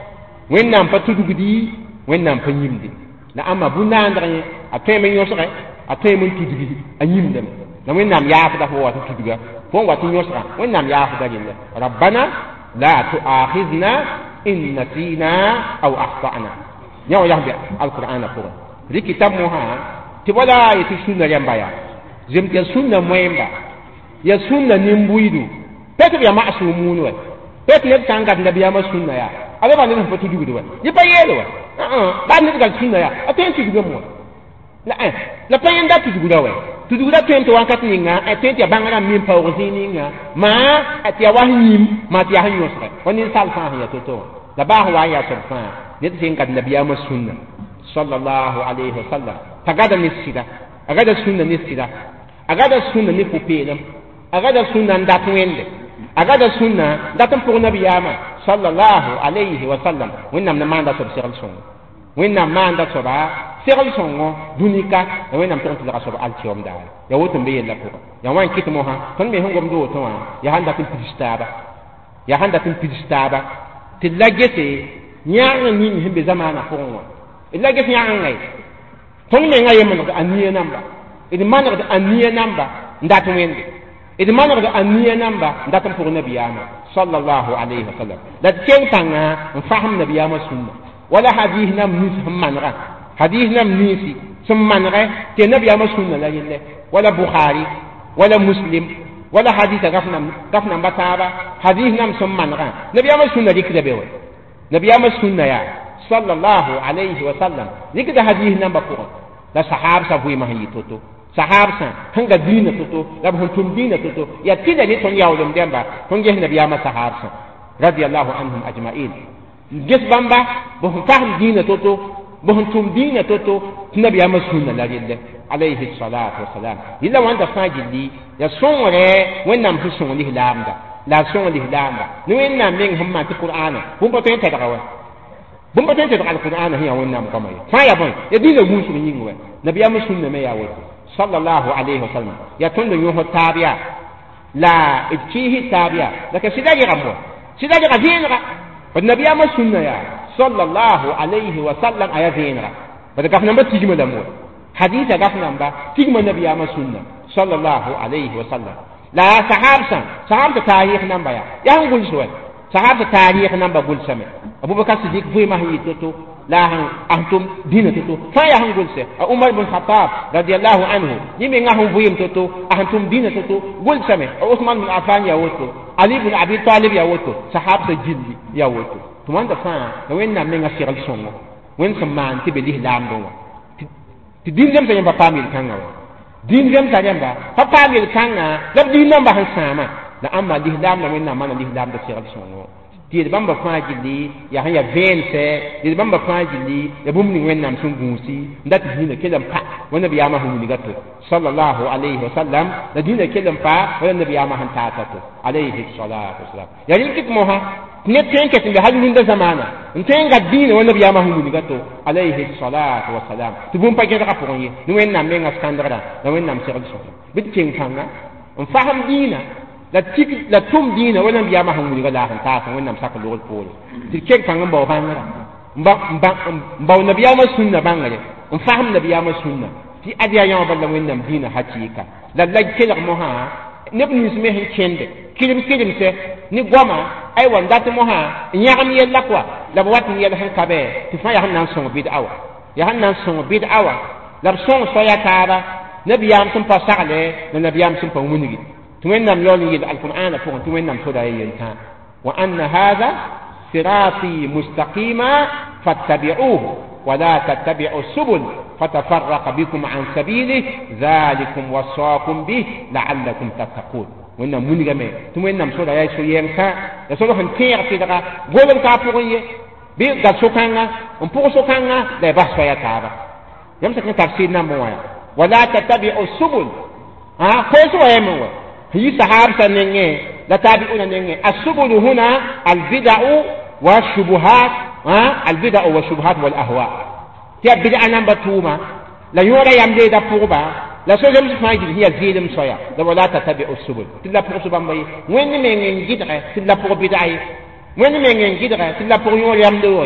wẽnnaam pa tudgdi wẽnnaam pa yĩmde la amma bũn-naandg a tõem n yõsge a tõem n tudgi a yĩmdame la wẽnnaam yaafda fo wa tɩ tudga fo n wa tɩ yõsga wẽnnaam yaafda rẽnda rabbana la tu'akhidna in nasina aw akhtana yã wa yasbe alqur'ana pʋgẽ rɩkɩta mosã tɩ wala yetɩ sũnna rẽmba yaa zem tɩ sũnna moẽmba ya sũnna nin-bʋɩɩdu pet b ya ma'sumuun wa pet ned sã n gat nabiyaamã sũnna yaa a leba ned sẽn pa tudgd wa yẽ pa yeele wa baa ned gat sũnna yaa a tõe n tudgame wa la pa yẽnda tudgda wa tudgda tõe tɩ wãnkat ninga a tõe tɩ ya bãng rãmb min paoog zĩig ninga maa tɩ ya wa sẽn yĩm maa tɩ ya sẽn yõsge wa ninsaal fãa sẽn ya to-to wã la baas wa n yaa sob fãa ned sẽn gat nabiyaamã sũnna sallallahu alayhi wa sallam t'a gada ne sɩda a gada sũnna ne sɩda a gada sũnna ne fu-peelem a gada sũnna n dat wẽnde a gada sũnna dat n pʋg nabiyaamã sallallahu alayhi wa sallam wẽnnaam na maanda sob segl sõngo wẽnnaam maanda soba segl sõngo dũnika la wẽnnaam tʋg n tɩlga sob alkiyom daare ya woto n be yella pʋgã ya wa n kɩt mosã tõnd me sẽn gomd woto wã ya sãn dat n pidis taaba ya sãn dat n pidis taaba tɩ la gese yãng ning sẽn be zamaana pʋgẽ wã d la ges yãngẽ tõnd menga yemnegd a nia namba d manegd a nia namba n dat wẽnde d manegd a nia namba n dat n pʋg nabiyaamã sallallahu alayhi wa sallam la d keng tãngã n fasem nabiyaamã sũnna wala hadis nam nins sẽn manega hadis nam ninsi sẽn manege tɩ nabiyaamã sũnna la yelle wala bukhari wala muslim wala hadisa gaf namba taaba hadis nam sẽn manegã nabiyaamã sũnna rɩkda be wa nabiyaamã sũnna yaa sallallahu alayhi wa sallam rɩkda hadis namba pʋgẽ la sahab sa vɩɩmã sẽn yɩ to-to sahab sã sẽn ga dĩinã to-to la b sẽn tʋm dĩinã to-to yaa tɩda ne tõnd yaoolem dẽmba tõnd ges nabiyaamã sahab sã radiallahu anhum ajmain ges bãmba b sẽn fasem dĩinã to-to b sẽn tʋm dĩinã to-to tɩ nabiyaamã sũnna la relle alayhi salatu wasalam yɩla wãnda fãa gilli ya sõngre wẽnnaam sẽn sõng lislaamda la a sõng lislaamda ne wẽnnaam meng sẽn maan tɩ qur'ana bũmb pa tõe n tɛdga wa bũmb pa tõe n tɛdg alqur'ana sẽn yaa wẽnnaam goama ye fãa yaa bõe ya dĩinã gũusg yĩng wa nabiyaamã sũnna me yaa woto sallallahu alayhi wa sallam ya tõnd n yõsd taab yaa la d kɩɩsy taab yaa la ka sɩda rɩgam wa sɩda rɩga vẽenega d nabiyaamã sũnna yaa sallallahu alayhi wa sallam a ya vẽenega bad gaf namba tigma lame wa hadisa gaf namba tigma nabiyaamã sũnna sallallahu alayhi wa sallam la sahab sã sahab tɩ taarɩɩg namba yaa yaa sẽn gʋls wa sahab tɩ taarɩɩg namba gʋlsame abubakar sidik vɩɩmã sẽn yɩ to-to la han antum dina to fa ya han gulse umar ibn khattab radiyallahu anhu yimi nga hon vuyim to antum dina to gulse me usman bin affan ya woto ali ibn abi talib ya woto sahab sa jilli ya woto to man da fa da wenna me nga siral songo wen sa man ti be lihlam do ti din dem sa pa mil kanga din dem sa demba pa pa mil kanga da din namba han sama da amma lihlam na wenna man lihlam da siral songo tɩ d bãmba fãa gilli yaa sẽn ya vẽensɛ tɩ d bãmba fãa gilli ya bũmb ning wẽnnaam sẽn gũusi n dat dĩinã kell n pa wa nabiyaamã sẽn wilga to sallallahu alayhi wa sallam la dĩinã kell n pa wala nabiyaamã sẽn taasa to alayhi salatu wasalam yaa rɩl kɩt mosã tɩ ned tõe n ket n be hal rũndã zamaana n tõe n gat dĩinã wa nabiyaamã sẽn wilga to alayhi salatu wasalam tɩ bũmb pa gẽdga pʋgẽ ye ne wẽnnaam menga sãndgrã la wẽnnaam segl sõma bɩ d keng kãnga n fasem dĩinã la tik la tum dina wala biya ma hangu ga la han ta san wannan saka lol pole ti kek kan mbaw bangara mba mba mbaw nabiya ma sunna bangare on faham nabiya ma sunna ti adiya yawa balla wannan dina hakika la la kela mo ha nebni sme hin kende kilim kilim se ni goma ay wan dat mo ha nyagam yella kwa la wat ni yella han kabe ti fa ya han nan son bid'awa ya han nan son bid'awa la son so ya kaaba nabiyam sun pa sagale na nabiyam sun pa munigi توينم يولي القرآن فوق توينم صدا ينتا وأن هذا صراطي مستقيما فاتبعوه ولا تتبعوا السبل فتفرق بكم عن سبيله ذلكم وصاكم به لعلكم تتقون وإنم منغمي توينم صدا ينتا يسولو هنتير كده قولن كافوريه بي دا سوكانا امبو سوكانا لا بس فيا تابا يمسك تفسيرنا مويا ولا تتبعوا السبل ها كويس ويمو هي سحاب سننجي لا تابعون ننجي السبل هنا البدع والشبهات ها البدع والشبهات والاهواء تي بدع نمبر two ما لا يورا يمدي دا بوبا لا سوجم فاجي هي زيدم سويا لا ولا تتبعوا السبل تلا بوسبا مي وين مين جيدره تلا بو بدعي وين مين جيدره تلا بو يور يمدوي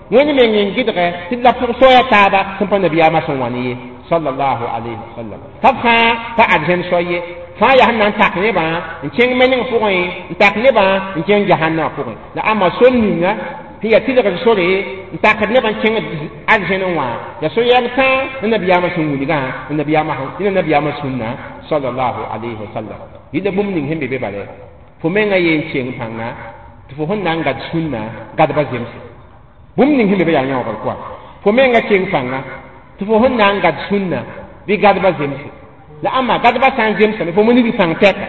wani men yin gidre tilla pour soya taba sun pa nabiyama sun wani sallallahu alaihi wasallam tabha fa adjen soye fa ya nan takne ba in king mening pour in takne ba in king jahanna pour la ama sonninga hiya tilla ga sore in takne ba king adjen wa ya soya ta nabiyama sun wuni ga nabiyama ina nabiyama sunna sallallahu alaihi wasallam ida bum ning hembe be bare fo menga yen king panga fo hon nan ga sunna ga ba zemse bum ning hembe be ya nyaw kwa fo menga king panga fo hon nan ga sunna bi ga ba zemse la amma ga ba san zemse fo moni bi sang tek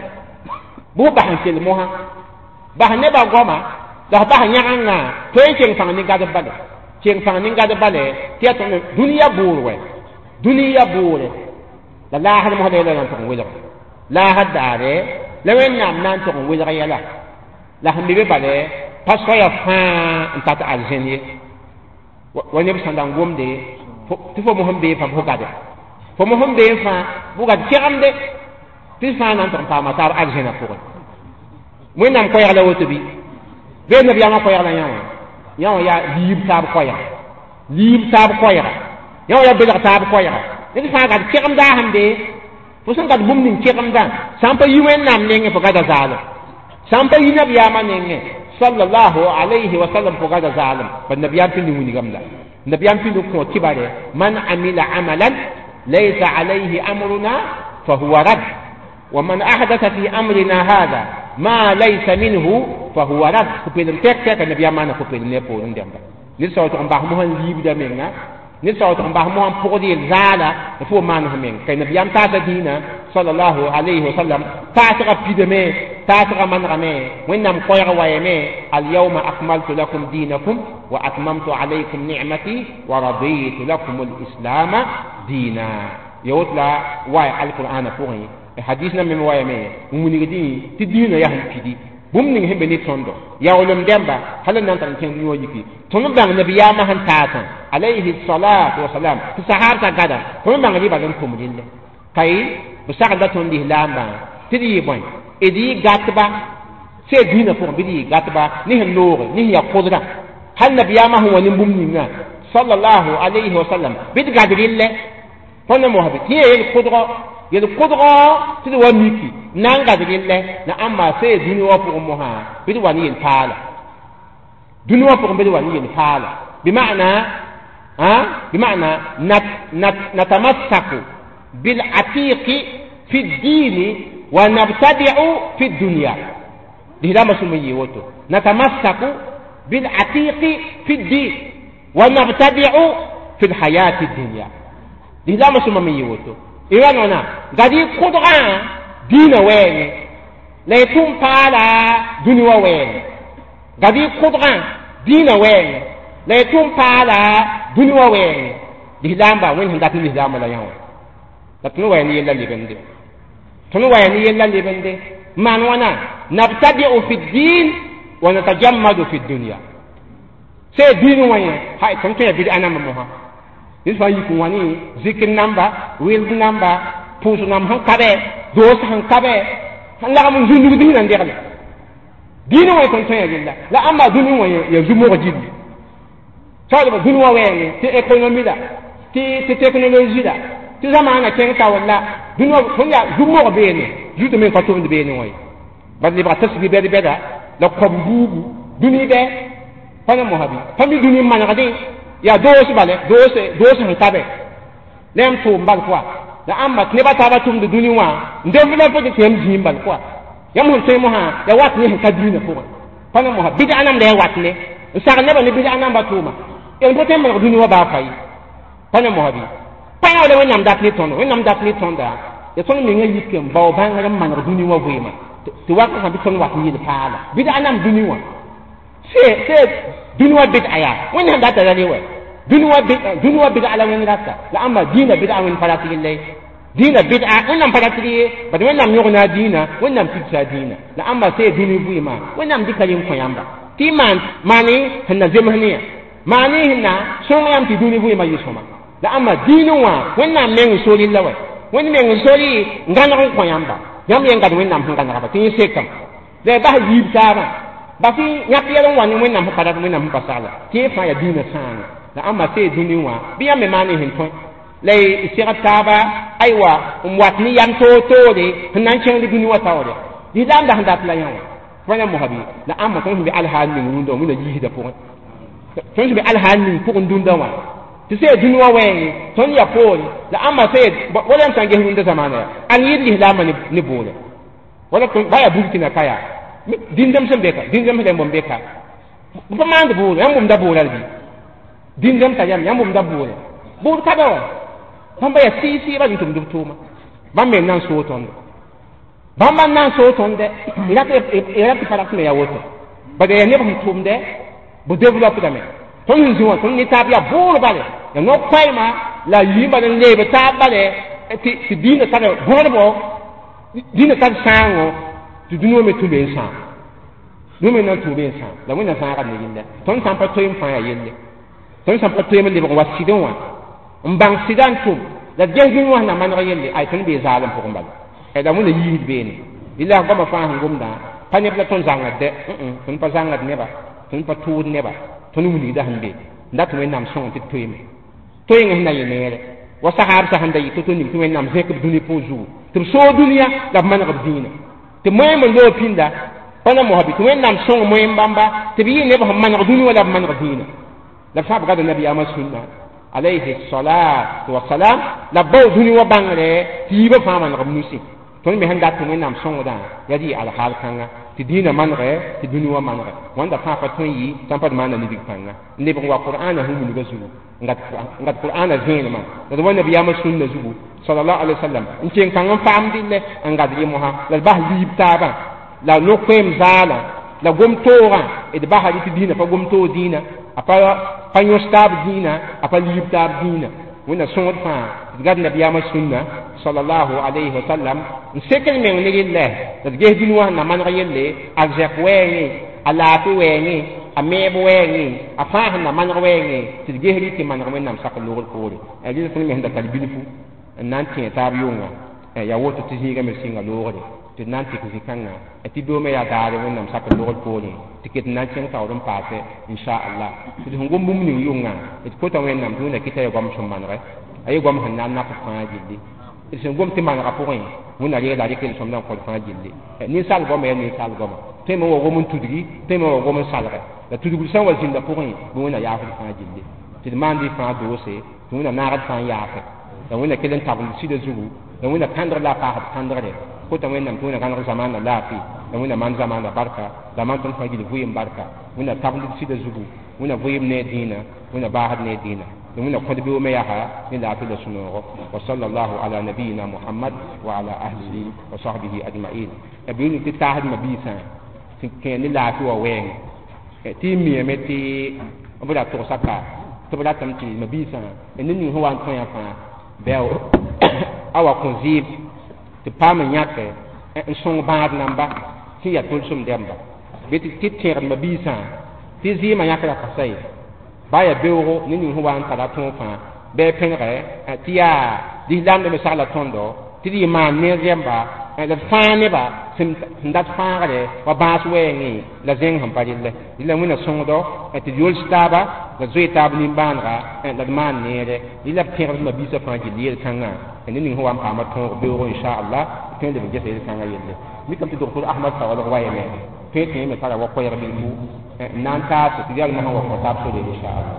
bu ba han sel moha ba ne ba goma da ba nyanga to king panga ni ga ba le king panga ni ga ba le tiya to duniya burwe duniya bure la la har mo de la tan wila la hadare la wen nam nan to wila ya la la hambi be bale pasko ya fa ntata aljeni woni bi sandang gomde ti fo mo hambe fa ko gade fo mo hambe fa bu gade kiramde ti fa nan ton pa ma tar aljena ko mo nam ko ya la woto bi be na bi ma ko ya la nyawa nyawa ya lib tab ko ya lib tab ko ya nyawa ya be tab ko ya ni fa ga kiram da hambe fo san ga bum nin kiram da sampa yuwen nam nenge fo ga da zalo sampa yina biya manenge sallallahu alaihi wasallam fo ga da zalim fa nabiyam fi ni gamda nabiyam fi ko kibare man amila amalan laysa alaihi amruna fa huwa rad wa man ahdatha fi amrina hadha ma laysa minhu fa huwa rad ko pe tek tek nabiyam mana ko pe ne po ndemba ni so to mba mo han libida menga ni so to mba mo an podi zala fo man ha men kay nabiyam ta ta dina sallallahu alaihi wasallam ta ta pideme ta ta man rame wennam koyra wayeme al yawma akmaltu lakum dinakum wa atmamtu alaykum ni'mati wa raditu lakum al islam dina yotla way al qur'an pour hadithna mem wayeme muni gidi ti dina ya han pidi bum ning hembe ni tondo yawlum demba halan nan tan ken yo yiki tono bang nabiyama han tatan alayhi salatu wa salam ti sahabta gada tono bang ri bagan ko mudille kay bu sagda ton di lamba tidi boy edi gatba se dina pour bidi gatba ni hen lore ni ya qudra hal nabiyama huwa ni bum ninga sallallahu alayhi wa sallam bid gadrille tono mo habit ye qudra yel qudra tidi wa miki nanga gadrille na amma se dina wa pour mo ha bidi wa ni yel pala dina wa pour bidi wa ni yel pala bi maana ha bi maana nat nat natamassaku bil atiqi في الدين ونبتدع في الدنيا لهذا ما سمي وتو نتمسك بالعتيق في الدين ونبتدع في الحياة الدنيا لهذا ما سمي وتو إيراننا قدي قدرة دين وين لا يتم على دنيا وين قدي قدرة دين وين لا يتم على دنيا وين لهذا ما وين هندات لهذا ما لا يوم لكن وين يلا لبندي تنو وين يلا لبندي man wana nabtadi'u fi din wa natajammadu fi dunya se dinu wanya hay ton te bi anam mo ha il fa yi ko wani zikr namba wil namba pusu nam han kabe dos han kabe han la mun zundu din nan dekale dinu way ton te yalla la amma dinu wanya ya zumo ko jiddi tawde ba dinu wanya te economy da ti te technology da ti zamana ken ta wala dinu ko ya zumo ko be ne juto men ko to be ne way ba li ba tasbi be be da la ko bubu duni be fana mo habi fami duni man ga de ya dos bale dos dos han tabe lem to mbal quoi la amma ne ba ta ba tum de duni wa ndem la ko de tem jimbal quoi yam hon te mo ha ya wat ni ka duni ko fana mo habi da anam le wat ne sa ne ba ne bi anam ba tuma en ko tem mo duni wa ba fay fana mo habi pa ya le wonam dat ni tondo wonam dat ni tonda ya ton mi ngi yikem baw ba nga man duni wa wema ti wa ko bi ton wat ni de pala bi da anam duni wa se se duni wa bid aya wona da ta dali wa duni wa bid duni wa bid ala wona rata la amma dina bid'a min farati lillahi dina bid'a wona farati li ba de wona mi na dina wona fiksa dina la amma se duni bu ima wona mi dikalim ko yamba ti man mani hanna zemhaniya mani hinna so yam ti duni bu ima yusoma la amma dinu wa wona men so lillahi woni men sori ngana ko yamba yam yen gad wonnam hanga na ba tin sekam de ba yib taba ba fi nyapiya wan wen nam pa da wen nam pa sala ti fa ya dina san la amma se duni wa biya me mani hin ton lay sirat taba aywa um wat ni yam to to de nan chen duni wa tawde di dam da handat la yawa wala muhabi la amma ton bi al hal min ndo mun yi da pour ton bi al hal min pour ndunda wa ti se duni wa wen ton ya pol la amma se wala tan ge hin da zamana an yi li la mani ni bole wala ton baya bulkina kaya dindam sem beka dindam dem bom beka ko mande bulu yam bom da bulu albi dindam ta yam yam bom da bulu bulu ka do hamba ya si si ba tum dum tuma bam men nan so ton bam man nan so ton de ila ke ila ke para ya woto ba de ne bom tum de bu develop da me ton hin zuwa ton ni tabia bulu bale ya no kwaima la yima den lebe ta bale ti ti dina ta bulu bo dina ta sango tu duno me tu ben san no me na tu ben san la mo na san ka ni yinde ton san pa to yim fa ya yinde ton san pa to yim le ba sidon wa mbang sidan tu la jengin wa na man yinde ay ton be zalam ko mbal e da mo na yi be ni illa ko ma fa ngum da pa ne la ton zanga de mm ton pa zanga ne ba ton pa tu ne ba ton mu ni da hande ndat me nam son ti to yim to yim na yene wa sahab sa handa yi to to ni to nam zek duni po ju tu so dunia la man ga dina te moy mo lo pinda pana mo habi to wen nam song moy mbamba te bi ne ba man gaduni wala man gadina la fa ga nabi ama sunna alayhi salatu wa salam la baw duni wa bangre ti ba fa man gamnusi to mi handa to wen nam song da yadi al hal kanga ti dina man re ti duni wa man re wanda fa fa to yi tampa man ni dik kanga ne ba wa qur'ana hu ni gazu ngat ngat qur'ana zene ma da wa nabi ama sunna zubu sallallahu alaihi wasallam in chen kan fam dille an gadri moha la bah lib taba la no kwem zala la gom tora e de bah hadith dina fa gom to dina apa pa yo stab dina apa lib tab dina wona songot fa gad nabi ama sunna sallallahu alaihi wasallam in sekel men ni gille da ge dinu wa na man gayelle azek wengi ala tu wengi amebo wengi afa na man wengi ti ge hedi ti man wenam sakalo ko e gi sun men da talbilifu nan tin tab yunga e ya woto ti higa me singa lore ti nan ti ki kanga e ti do me ya daare won nam sakka lore ko ni tiket nan chen ka odon paase insha Allah ti ngum mum ni yunga e ko ta wen nam duna kita ya gom chum man re ay gom han nan na ko fa jilli ti sen gom ti man ka po ni mun na ye da ke som nan ko fa jilli ni sal gom e ni sal gom te mo wo mun tudri te mo wo mun sal re la tudri san wa jinda po ni mun na ya fa jilli ti man di fa do se mun na na ra fa ya fa da wanda kelen tabul sida zugu da wanda kandar la fa kandare ko ta wanda tuna kan zaman la fi da wanda man zaman la barka da man tun fadi vuyim barka wanda tabul sida zugu wanda vuyim ne dina wanda bahad ne dina da wanda ko bi me ya ha ni la fi da suno wa sallallahu ala nabiyyina muhammad wa ala ahlihi wa sahbihi ajma'in e bi ni tahad mabisa tin ke ni la fi wa wen e ti mi me ti obula to saka to bula tam ti mabisa e ni ni ho wan ton ya fa bel awa konzib te pam nyake en song baad namba ti ya tul sum demba beti titter ma bisa ti zi ma nyake la kasai ba ya beuro ni ni ho wan tara ton fa be penre ti ya di lam de sala tondo ti di ma ne zemba la fa ne ba sim ndat fa gale wa bas wengi la zeng ham parille ila muna songdo et yol staba la zoi tab ni banra en la man nere ila ter ma bisa fa ji lir kanga en ni ho wam pa ma ton be ro insha Allah ten de je se kanga yelle mi kam ti docteur ahmad sawala wa yeme te te me sala wa ko yarbi mu nan ta to ti yal ma wa ko tab so de insha Allah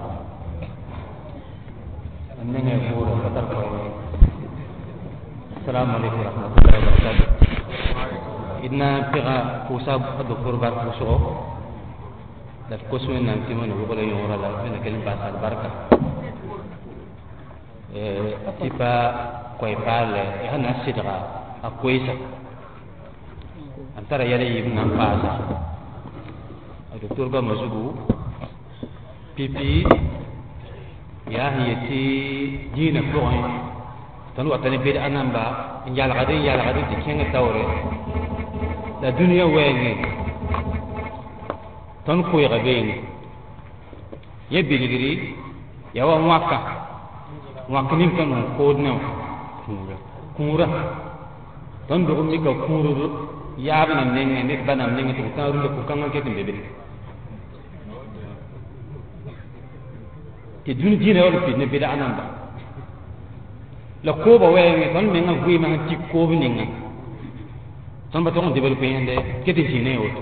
annene ko ro fatar ko assalamu alaykum wa rahmatullahi wa barakatuh idna pira ko sab docteur bar ko so da ko so en nanti mo ko la yora la en ken ba sal barka eh tipa ko e pale e hana sidra akoisa antara yale ibn ampasa docteur ba mazugu pipi ya hiyati dina ko tan watani bid anamba yala gadi yala gadi tikenga tawre la dunia wengi ton ko yagabe ye biligiri ya wa waka waka nim ton ko no kura kura ton do mi ka kuru yaab nam ne ne ba nam ne to kan ru ko kan ke tin bebe te dun dina wala fi ne bida anamba la ko ba we ne ton me nga gui ma ti ko bi ne ton ba ton développer ende ke te jine o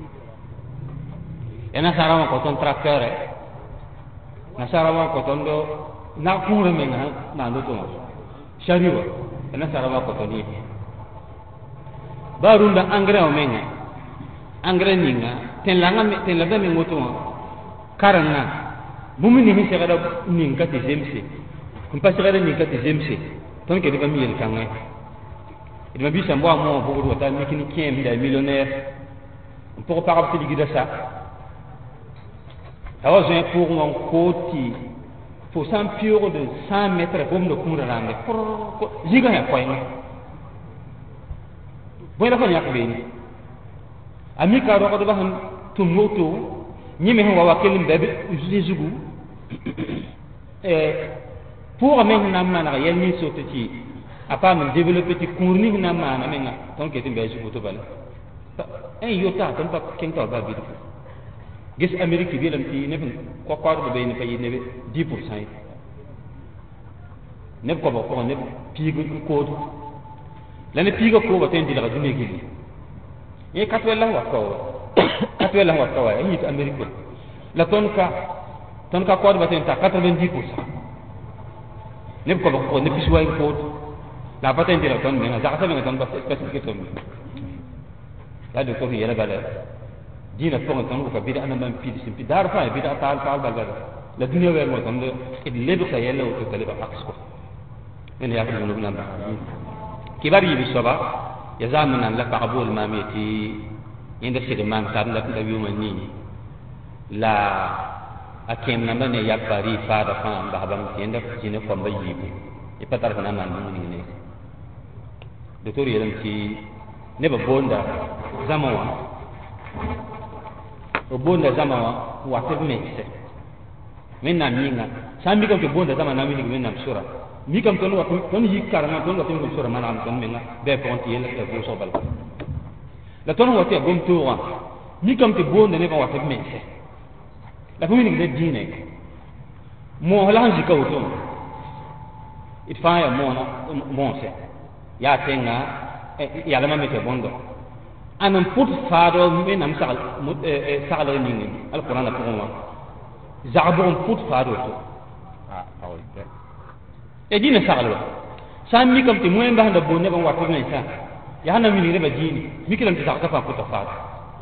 ena sarawa ko ton tracteur na sarawa ko ton do na ku re me nga na do to shariwa ena sarawa ko ton ni barunda engrais o menga engrais ninga ten langa me ten langa me ngoto karanga bumi ni mi segada ninga te zemse kum pa segada ninga te zemse ton ke diba mi yel kanga diba bi sa mbo mo bo do ta mi kini kiem da millionnaire pour pas rappeler digida ça alors j'ai pour mon côté pour cent pure de cent mètres comme de cour rande jiga ya koy boy la fa yak be ni ami ka ro ko do ba han tum moto ñi me wa wakelim bebe zugu eh pour amener na mana yel ni soto ci apa me développer ti courni na mana me nga ton ke timbe zugu to bala en yota ton pa ken to ba bi gis amerique bi lam ti ne ko ko do be ni fay ne dix pour cent ne ko ko ne pi ko lane piga ko ba ten dila dune gili e katwela wa ko katwela wa ko e ni amerique la tonka tonka ko ba ten ta quatre-vingt-dix pour cent ne ko ko ne piswa ko la ba ten dila ton me za ka me ton ba spécifique ton la de ko yela bala dina ko ton ko bi da ana man pi sim pi dar fa bi da tal tal bal la dunya wer mo ton de lebu ka yela o to tale ba aks ko ene ya ko no nan ba kibari bi soba ya zamana la qabul mamiti inda sidi man tar la la yuma ni la akem namba ne yakari fada fa ba habam tienda jine ko mba yibu e patar kana man ni ni docteur yelam ci ne ba bonda zamawa o bonda zamawa wa te metse men na minga sambi ko bonda zamana mi ni men na sura mi kam ton wa ton yi karama ton wa tin sura manam ton menga be ponti yel e bo so bal la ton wa te gom toura mi kam te bonde ne ba wa te messe la fumi ni de dine mo hala hanji ka wuto it fa ya mo na mo se ya tenga ya la mamete bondo anam put faado mi nam sagal sagal ni ni alquran la ko ma zabon put faado to ah awol e dina sagalo sam mi kam te moy mbahanda bo ne ba wato ne sa ya hana mi ni reba jini mi kilam te sakata fa ko ta fa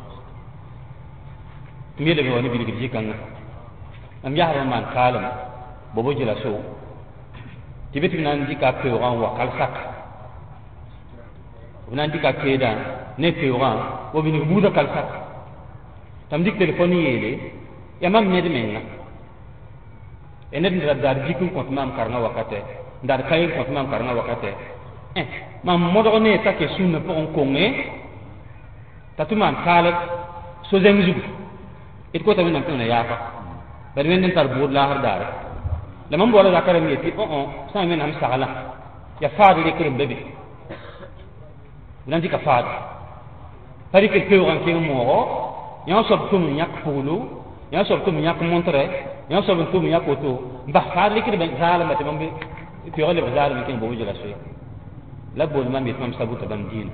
mi le woni bi ni jikan am ya ha man kalam bobo jila so tibeti nan dika pe ran wa kalsak nan dika keda ne pe ran wo bi ni buda kalsak tam dik telefoni yele ya mam ne de menna enen da dar jikun ko mam karna wakate ndar kay ko mam karna wakate eh mam modo ne ta ke sunna pour on konge tatuman kala so zengu it ko tamen nan yafa bari men tar bur la har dar la mam bola zakara mi ti o o sa men am sagala ya faade le kere bebe nan di ka faade pari ke pe ran ke mo ya so tum nyak pulu ya so tum nyak montre ya so tum nyak oto ba faade le kere ben zala ma te mam be pe ole bazala mi ken bo jela so la bol mam be mam sabuta bam din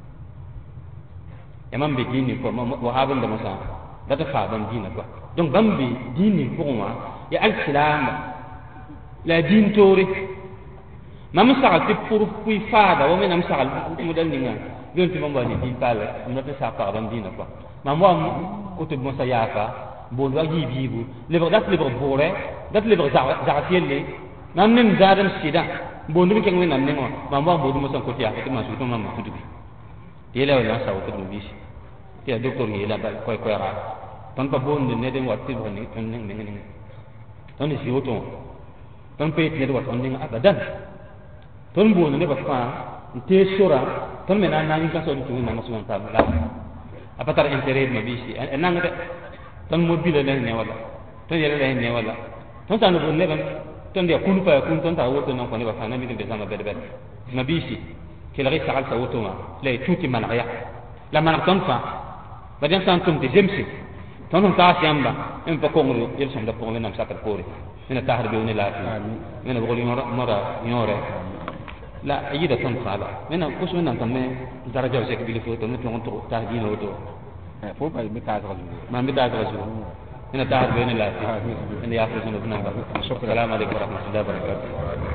ya mam be din ko wa haban da masa da ta fa bam din ko donc bam be din pour moi ya al islam la din tori mam sa te pour puis fada o men am sa mo dal ninga yon ti mam ba ni din pala mo ta sa pa bam din ko mam wa ko te mo sa ya fa bo wa yi bibu le ba dat le ba bore dat le ba za za tielle nam nim zadam sida bo ndim ke ngena nem mam wa bo mo san ko ti ya ke ma su to mam tu du ti le wala sa ko bi si ti docteur yi la ba koy koy ra ton pa bo ne dem wat ti bo ni ton ne ne ne ton si oto ton pe ne wat on ne abadan ton bo ne ba fa te sura ton me na na ni ka so tu na ma sunan ta la apatar intérêt ma bi si en nang de ton mobile ne ne wala ton yele ne ne wala ton ta no bo ne ban ton de kunu pa kun ton ta woto non ko ne ba fa na mi de zama be be ma bi si ke la risa al sa woto ma le tuti man ya la man ton fa ba dem tan tum ti zemsi ton ton ta yamba en pa ko ngri yel som da ko le nam sakar pore ina tahar be ni la fi ina bogol yora mora yore la yida ton sala ina kusu nan tan me daraja se ke bi foto ne ton to ta di no to fo ba mi ka ga man bi da ga su ina tahar be ni la fi ina ya fa sunu nan ba assalamu alaikum wa rahmatullahi wa barakatuh